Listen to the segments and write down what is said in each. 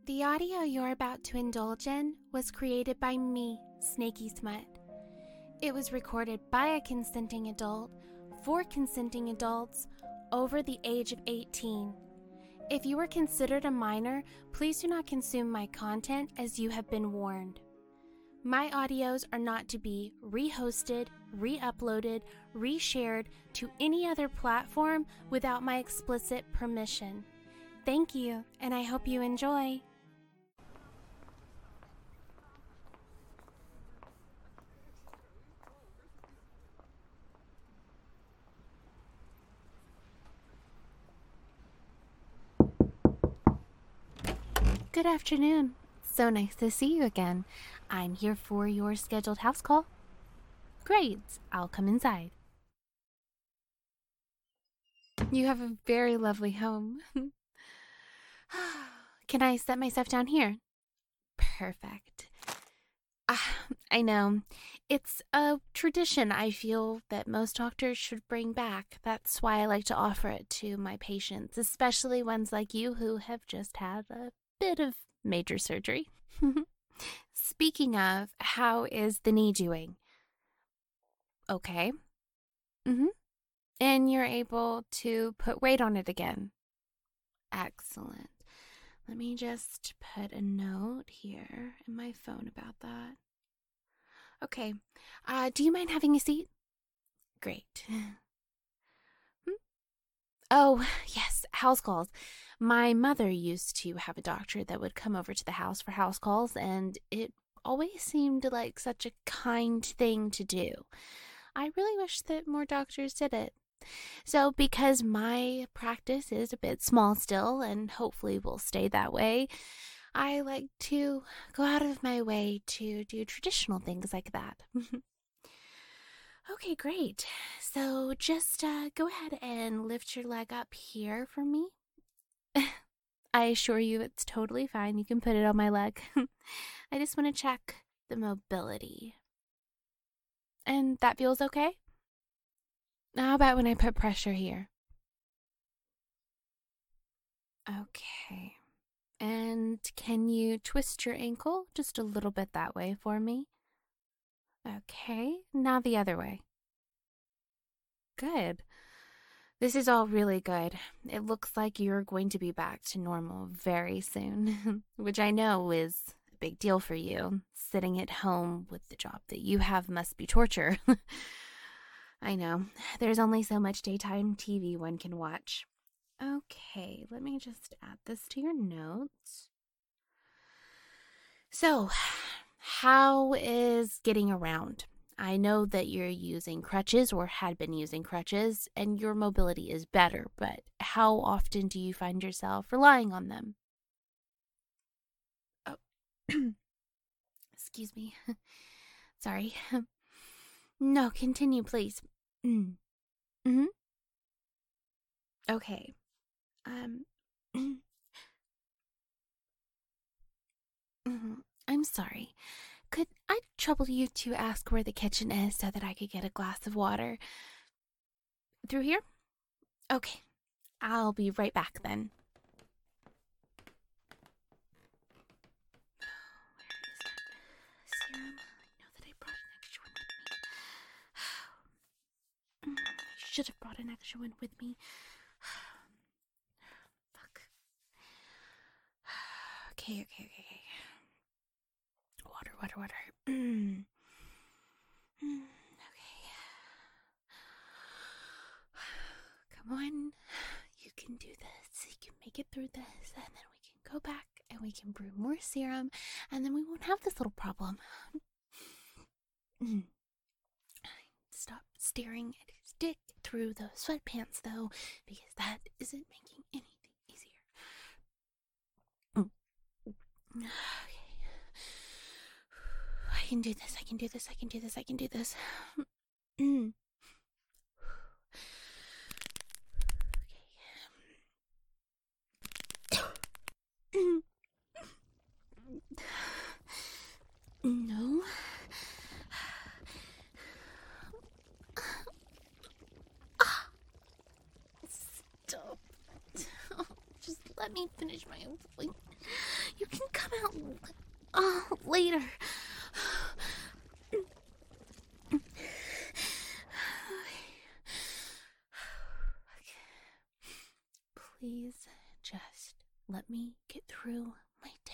The audio you're about to indulge in was created by me, Snaky Smut. It was recorded by a consenting adult for consenting adults over the age of 18. If you are considered a minor, please do not consume my content as you have been warned. My audios are not to be re-hosted, re-uploaded, re-shared to any other platform without my explicit permission. Thank you, and I hope you enjoy. Good afternoon. So nice to see you again. I'm here for your scheduled house call. Great, I'll come inside. You have a very lovely home. Can I set myself down here? Perfect. I know. It's a tradition I feel that most doctors should bring back. That's why I like to offer it to my patients, especially ones like you who have just had a bit of major surgery. Speaking of, how is the knee doing? Okay. And you're able to put weight on it again. Excellent. Let me just put a note here in my phone about that. Okay. Do you mind having a seat? Great. Oh, yes, house calls. My mother used to have a doctor that would come over to the house for house calls, and it always seemed like such a kind thing to do. I really wish that more doctors did it. So, because my practice is a bit small still, and hopefully will stay that way, I like to go out of my way to do traditional things like that. Okay, great. So just go ahead and lift your leg up here for me. I assure you it's totally fine. You can put it on my leg. I just want to check the mobility. And that feels okay? How about when I put pressure here? Okay. And can you twist your ankle just a little bit that way for me? Okay, now the other way. Good. This is all really good. It looks like you're going to be back to normal very soon, which I know is a big deal for you. Sitting at home with the job that you have must be torture. I know. There's only so much daytime TV one can watch. Okay, let me just add this to your notes. So, how is getting around? I know that you're using crutches or had been using crutches, and your mobility is better, but how often do you find yourself relying on them? Oh, excuse me. Sorry. No, continue, please. Mm-hmm. Okay. I'm sorry. Could I trouble you to ask where the kitchen is so that I could get a glass of water? Through here? Okay. I'll be right back then. Where is that serum? I know that I brought an extra one with me. I should have brought an extra one with me. Fuck. Okay. Water. Okay. Come on. You can do this. You can make it through this, and then we can go back and we can brew more serum, and then we won't have this little problem. Stop staring at his dick through the sweatpants, though, because that isn't making anything easier. Okay. I can do this. No. Stop. Just let me finish my own point. You can later. Please just let me get through my day.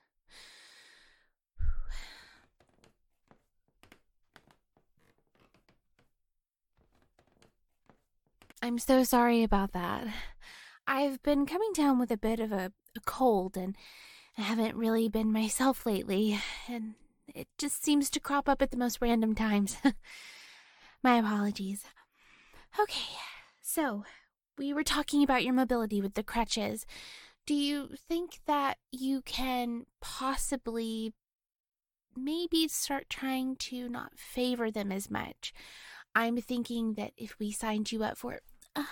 I'm so sorry about that. I've been coming down with a bit of a cold, and I haven't really been myself lately, and it just seems to crop up at the most random times. My apologies. Okay, so we were talking about your mobility with the crutches. Do you think that you can possibly maybe start trying to not favor them as much? I'm thinking that if we signed you up for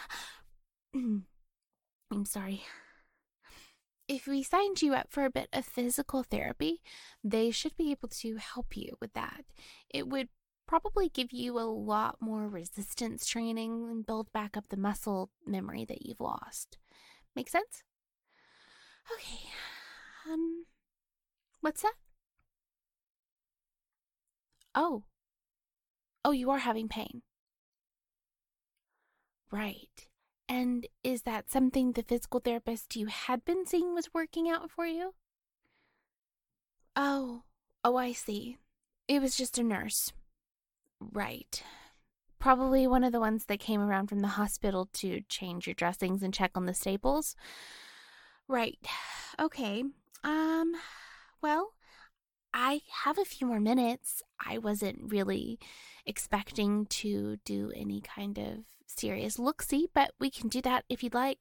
I'm sorry. If we signed you up for a bit of physical therapy, they should be able to help you with that. It would probably give you a lot more resistance training and build back up the muscle memory that you've lost. Make sense? Okay. What's that? Oh, you are having pain. Right. And is that something the physical therapist you had been seeing was working out for you? Oh, I see. It was just a nurse. Right. Probably one of the ones that came around from the hospital to change your dressings and check on the staples. Right. Okay. Well, I have a few more minutes. I wasn't really expecting to do any kind of serious look-see, but we can do that if you'd like.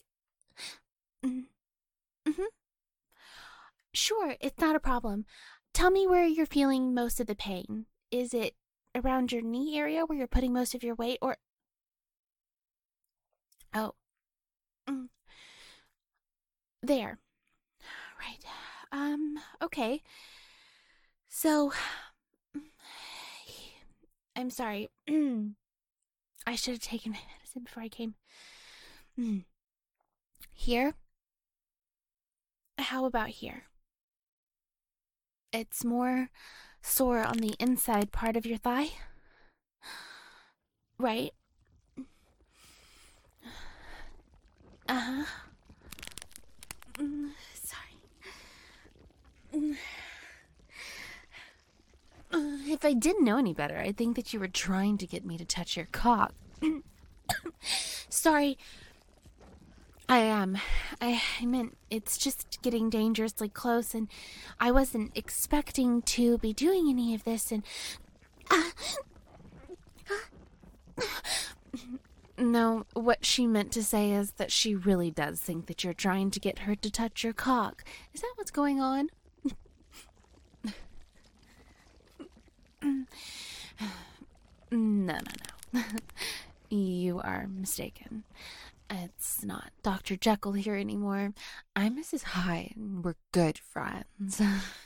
Mm-hmm. Sure, it's not a problem. Tell me where you're feeling most of the pain. Is it around your knee area where you're putting most of your weight, or... Oh. There. Right. Okay. So, I'm sorry. I should have taken my medicine before I came. Here? How about here? It's more sore on the inside part of your thigh? Right? Uh-huh. Sorry. If I didn't know any better, I'd think that you were trying to get me to touch your cock. Sorry. I meant it's just getting dangerously close, and I wasn't expecting to be doing any of this, and... No, what she meant to say is that she really does think that you're trying to get her to touch your cock. Is that what's going on? No. You are mistaken. It's not Dr. Jekyll here anymore. I'm Mrs. Hyde, and we're good friends.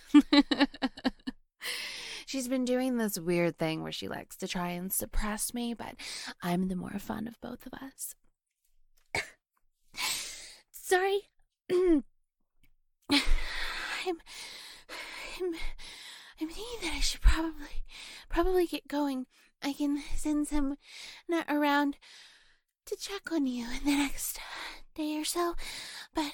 She's been doing this weird thing where she likes to try and suppress me, but I'm the more fun of both of us. Sorry. I'm thinking that I should probably get going. I can send someone around to check on you in the next day or so, but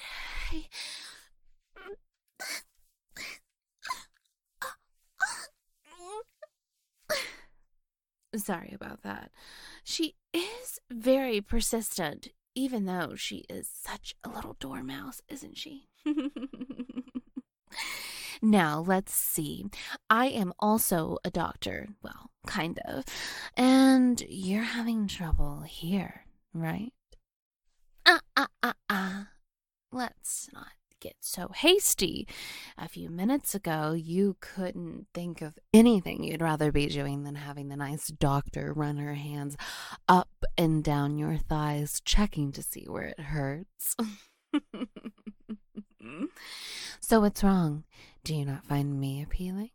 Sorry about that. She is very persistent, even though she is such a little dormouse, isn't she? Now, let's see. I am also a doctor. Well, kind of. And you're having trouble here, right? Let's not get so hasty. A few minutes ago, you couldn't think of anything you'd rather be doing than having the nice doctor run her hands up and down your thighs, checking to see where it hurts. So what's wrong? Do you not find me appealing?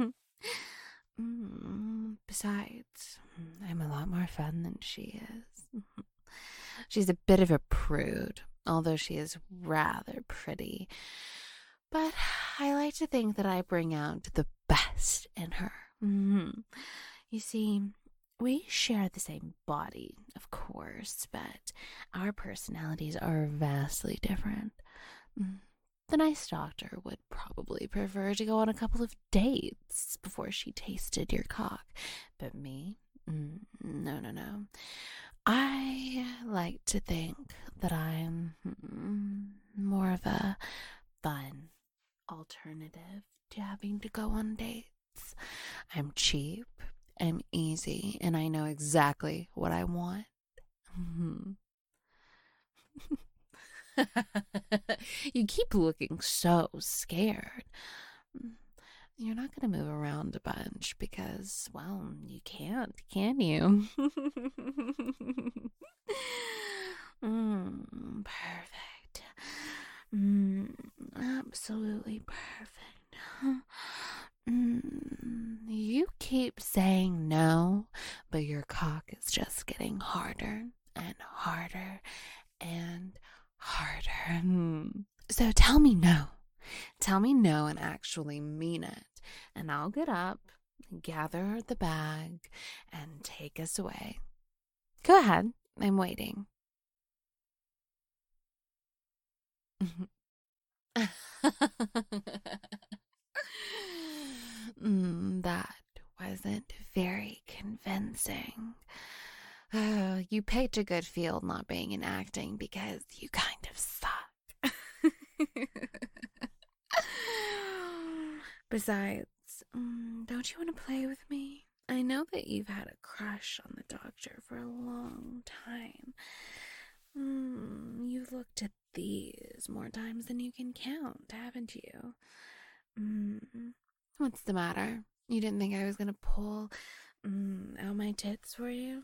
Besides, I'm a lot more fun than she is. She's a bit of a prude, although she is rather pretty. But I like to think that I bring out the best in her. Mm-hmm. You see, we share the same body, of course, but our personalities are vastly different. The nice doctor would probably prefer to go on a couple of dates before she tasted your cock. But me? No. I like to think that I'm more of a fun alternative to having to go on dates. I'm cheap, I'm easy, and I know exactly what I want. You keep looking so scared. You're not going to move around a bunch because, well, you can't, can you? Perfect. Absolutely perfect. You keep saying no, but your cock is just getting harder and harder and harder. So tell me no. Tell me no and actually mean it. And I'll get up, gather the bag, and take us away. Go ahead. I'm waiting. That wasn't very convincing. You picked a good field not being in acting because you kind of suck. Besides, don't you want to play with me? I know that you've had a crush on the doctor for a long time. You've looked at these more times than you can count, haven't you? What's the matter? You didn't think I was gonna pull out my tits for you?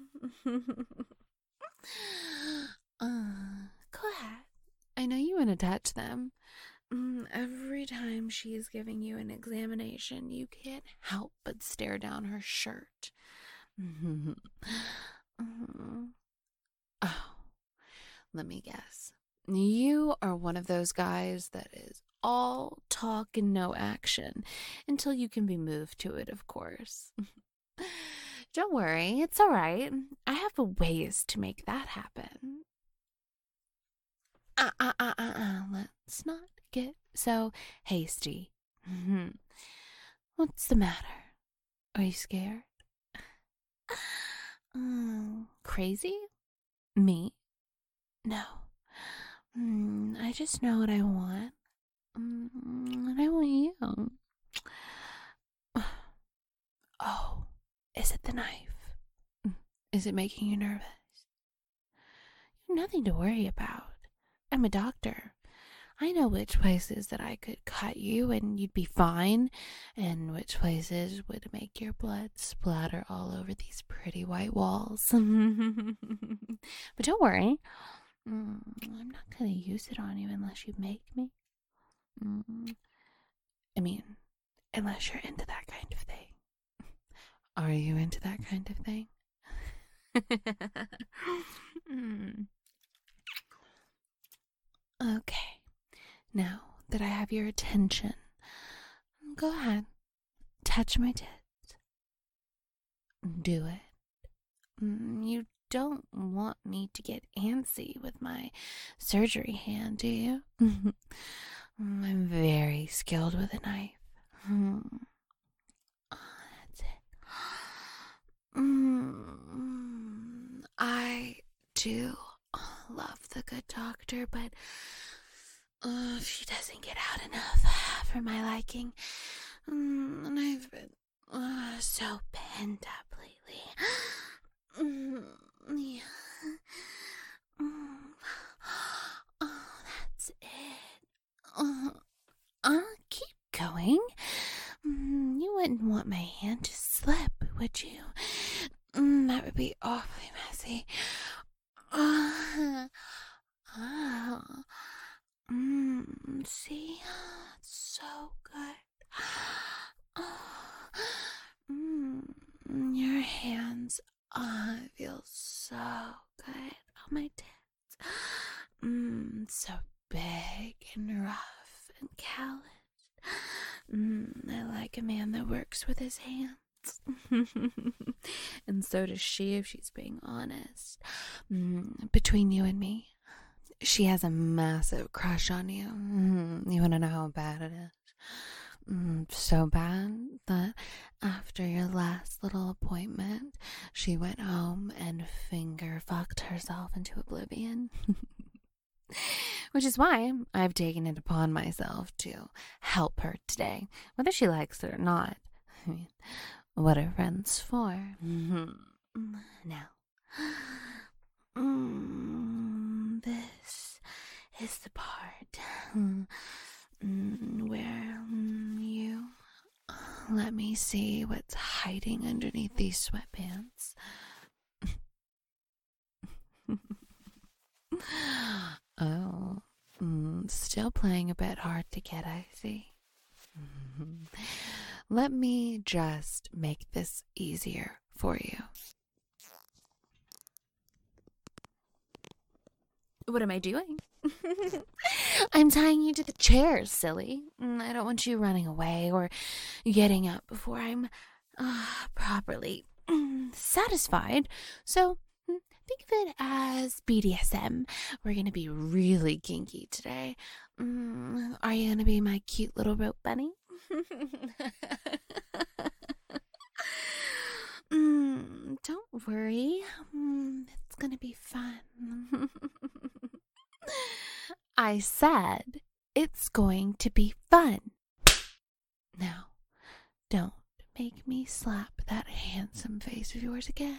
Go ahead. I know you want to touch them. Every time she's giving you an examination, you can't help but stare down her shirt. Oh, let me guess. You are one of those guys that is all talk and no action until you can be moved to it, of course. Don't worry, it's all right. I have ways to make that happen. Let's not get so hasty. What's the matter? Are you scared? Crazy? Me? No. I just know what I want. And I want you. Oh, is it the knife? Is it making you nervous? Nothing to worry about. I'm a doctor. I know which places that I could cut you and you'd be fine, and which places would make your blood splatter all over these pretty white walls. But don't worry. I'm not going to use it on you unless you make me. I mean, unless you're into that kind of thing. Are you into that kind of thing? Okay, now that I have your attention, go ahead, touch my tits. Do it. You don't want me to get antsy with my surgery hand, do you? I'm very skilled with a knife. Oh, that's it. I do love the good doctor, but she doesn't get out enough for my liking. And I've been so pent up lately. Yeah. Oh, that's it. Keep going. You wouldn't want my hand to slip, would you? That would be awfully messy. See? It's so good. Your hands feel so good on my tits. So big and rough and calloused. I like like a man that works with his hands. And so does she, if she's being honest. Between you and me, she has a massive crush on you. You want to know how bad it is? So bad that after your last little appointment, she went home and finger fucked herself into oblivion. Which is why I've taken it upon myself to help her today, whether she likes it or not. I mean, what are friends for? Now, this is the part where you let me see what's hiding underneath these sweatpants. Oh, still playing a bit hard to get, I see. Let me just make this easier for you. What am I doing? I'm tying you to the chair, silly. I don't want you running away or getting up before I'm properly satisfied. So think of it as BDSM. We're going to be really kinky today. Are you going to be my cute little rope bunny? Don't worry. It's going to be fun. I said it's going to be fun. Now, don't make me slap that handsome face of yours again.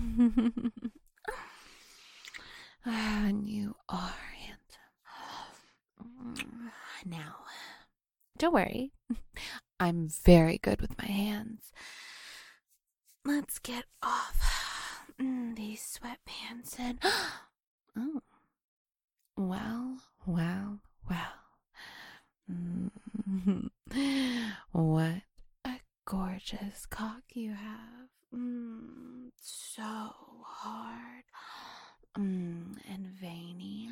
And you are handsome. Now, don't worry. I'm very good with my hands. Let's get off these sweatpants and... Oh. Well. What a gorgeous cock you have. So hard. And veiny.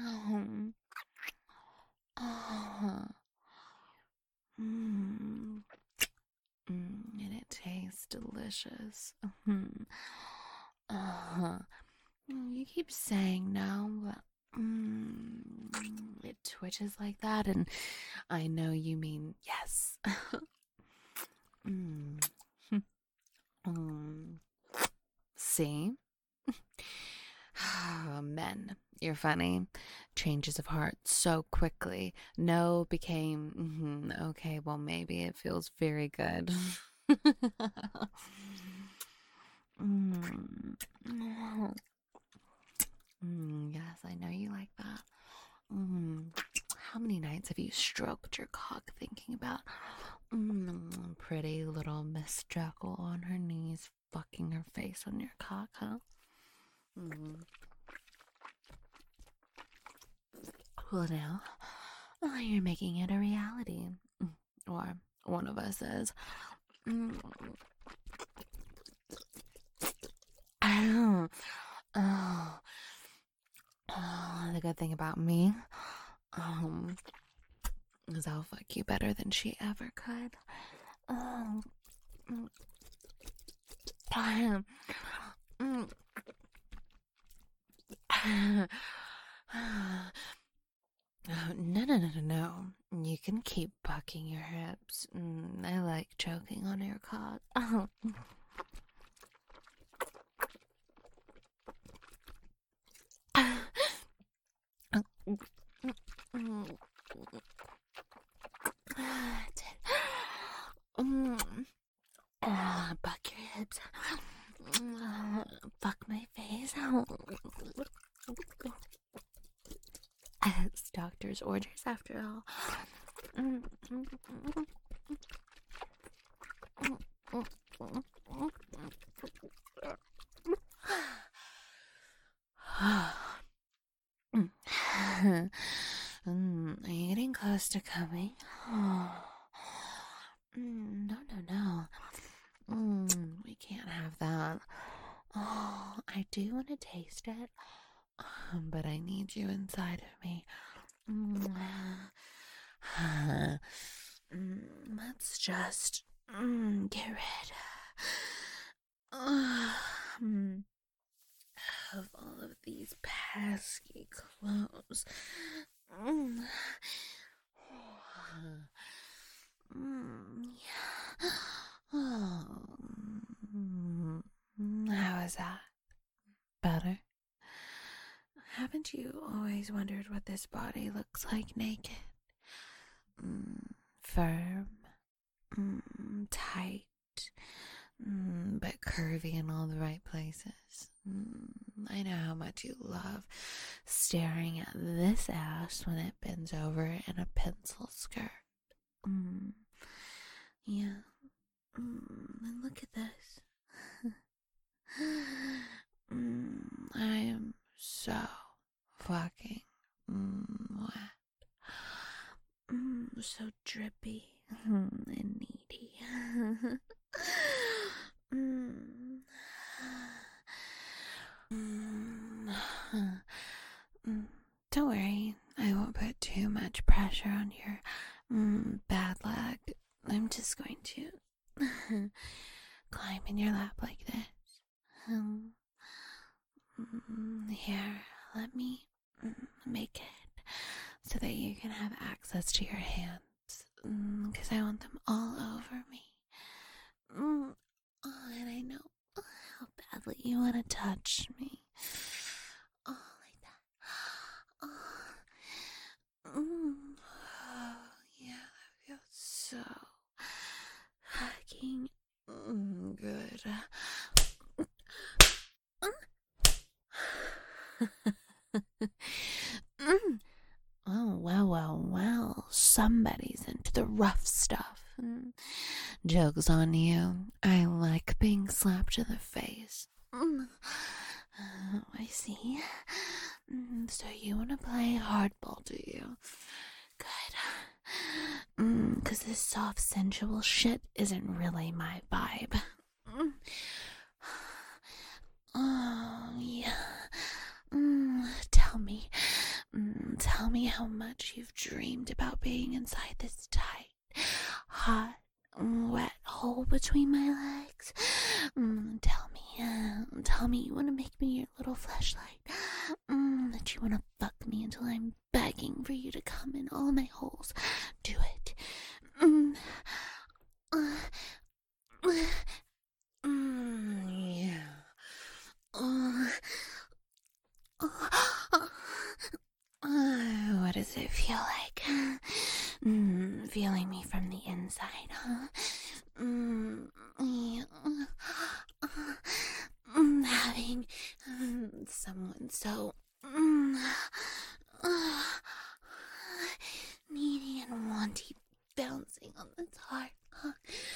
And it tastes delicious. You keep saying no, but it twitches like that, and I know you mean yes. See? Men, you're funny. Changes of heart so quickly. No became, okay, well, maybe it feels very good. Yes, I know you like that. How many nights have you stroked your cock thinking about pretty little Miss Jekyll on her knees fucking her face on your cock, huh? Well, now, you're making it a reality. Or one of us is. The good thing about me is I'll fuck you better than she ever could. No. You can keep bucking your hips. I like choking on your cock. Buck your hips. Fuck my face. It's doctor's orders after all. Are you getting close to coming? No. We can't have that. I do want to taste it, but I need you inside of me. Let's just Get rid of all of these pesky clothes. How is that? Better? Haven't you always wondered what this body looks like naked? Firm, tight, but curvy in all the right places. I know how much you love staring at this ass when it bends over in a pencil skirt. Yeah. And look at this. I am so fucking wet. So drippy and needy. Don't worry, I won't put too much pressure on your bad leg. I'm just going to climb in your lap like this. Here, let me make it so that you can have access to your hands, because I want them all over me. And I know how badly you want to touch me. Oh, like that. Oh, yeah, that feels so fucking good. Oh, well, somebody's into the rough stuff. Joke's on you. I like being slapped in the face. I see. So you want to play hardball, do you? Good. 'Cause this soft, sensual shit isn't really my vibe. Oh, yeah. Tell me how much you've dreamed about being inside this tight, hot, wet hole between my legs. Tell me you want to make me your little fleshlight. That you want to fuck me until I'm begging for you to come in all my holes. Do it. Yeah. What does it feel like? Feeling me from the inside, huh? Having someone so needy and wanty bouncing on this heart, huh?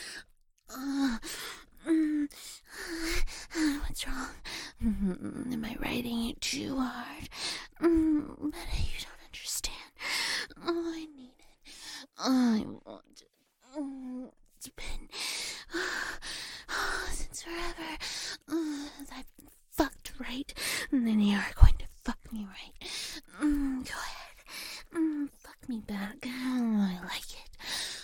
What's wrong? Am I writing it too hard? But you don't understand. I need it. I want it. It's been since forever. I've been fucked right, and then you're going to fuck me right. Go ahead. Fuck me back. I like it.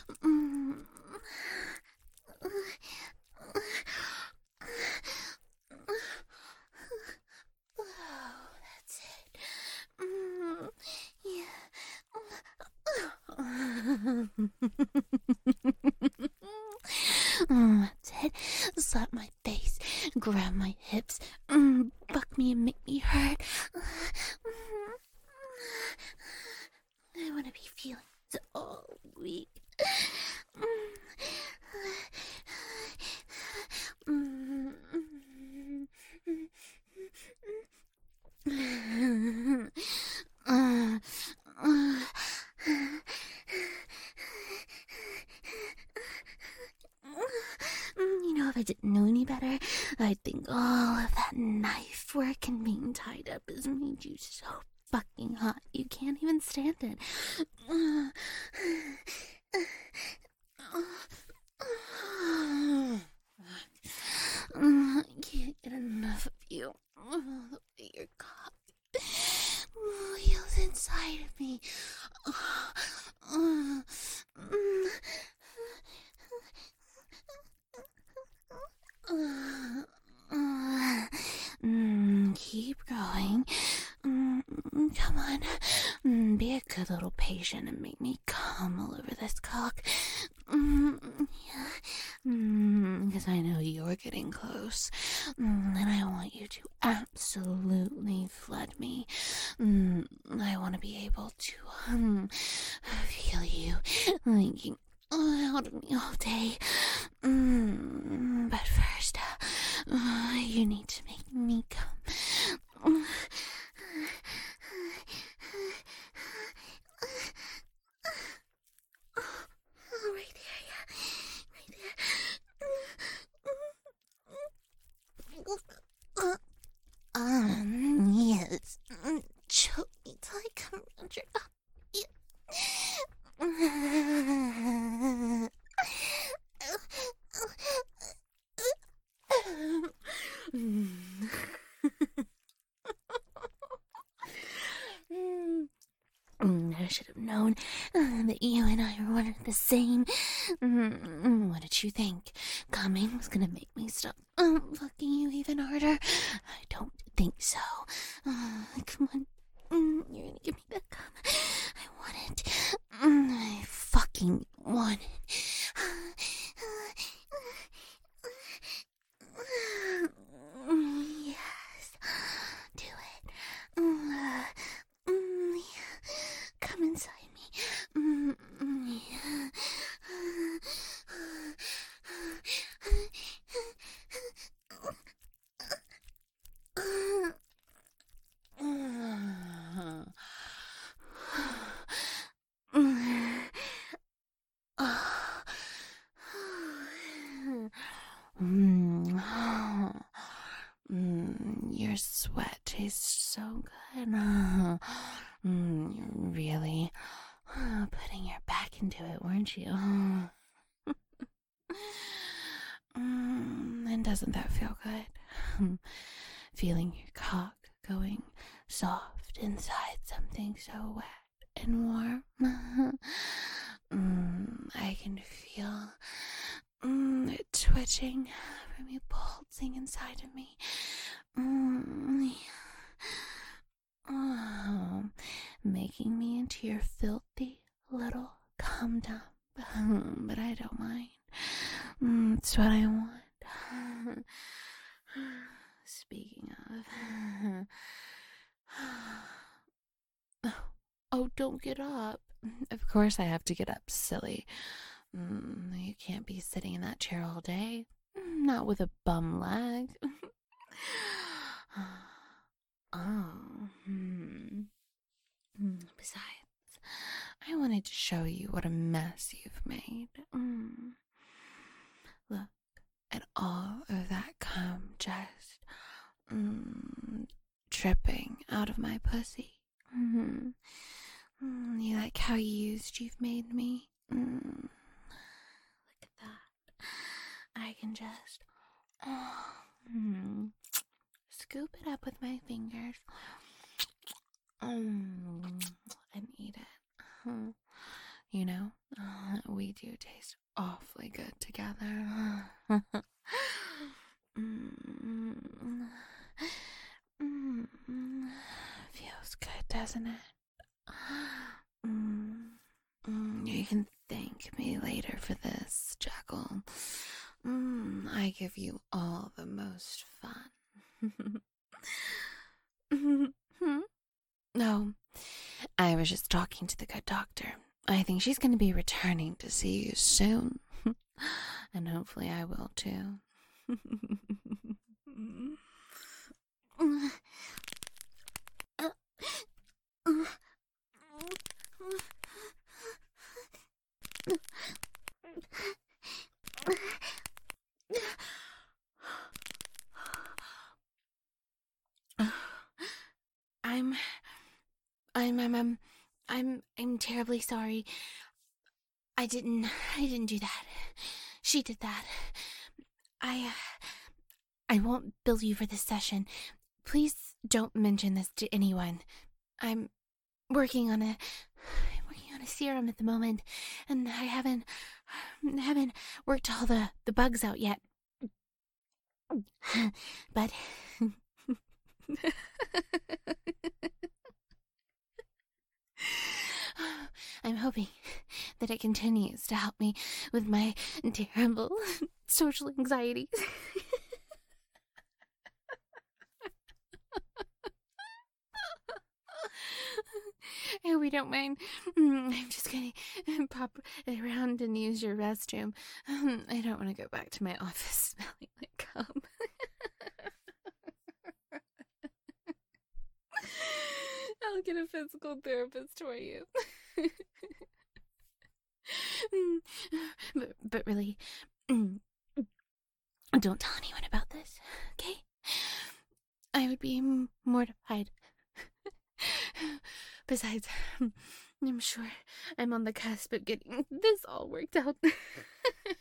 That's it. Yeah. That's it. Slap my face, grab my hips, fuck me and make me hurt. I want to be feeling so weak. If I didn't know any better, I'd think all of that knife work and being tied up has made you so fucking hot you can't even stand it. I can't get enough of you. The way your cock feels inside of me. be a good little patient and make me come all over this cock. Because I know you're getting close. And I want you to absolutely flood me. I want to be able to feel you leaking out of me all day. But first, you need to make me come. Right there, yeah. Right there. Yes. Choke me till I come around your up. I should have known that you and I were one and the same. What did you think? Coming was gonna make me stop fucking you even harder? I don't think so. Come on. You're gonna give me that cum. I want it. I fucking want it. Yes. Do it. Come inside me. Your sweat tastes so good. You're really putting your back into it, weren't you? And doesn't that feel good? Feeling your cock going soft inside something so wet and warm. I can feel it twitching from you pulsing inside of me. Making me into your filthy little cum dump. But I don't mind. It's what I want. Speaking of... Oh, don't get up. Of course I have to get up, silly. You can't be sitting in that chair all day. Not with a bum leg. Besides, I wanted to show you what a mess you've made. Look at all of that cum just dripping out of my pussy. You like how used you've made me? Look at that. I can just scoop it up with my fingers and eat it. You know, we do taste awfully good together. Feels good, doesn't it? You can thank me later for this, Jackal. I give you all the most fun. No, I was just talking to the good doctor. I think she's going to be returning to see you soon. And hopefully I will too. I'm terribly sorry. I didn't do that. She did that. I won't bill you for this session. Please don't mention this to anyone. I'm working on a serum at the moment, and I haven't worked all the bugs out yet. But I'm hoping that it continues to help me with my terrible social anxiety. I hope you don't mind. I'm just gonna pop around and use your restroom. I don't want to go back to my office smelling like cum. I'll get a physical therapist for you. but really, don't tell anyone about this, okay? I would be mortified. Besides, I'm sure I'm on the cusp of getting this all worked out.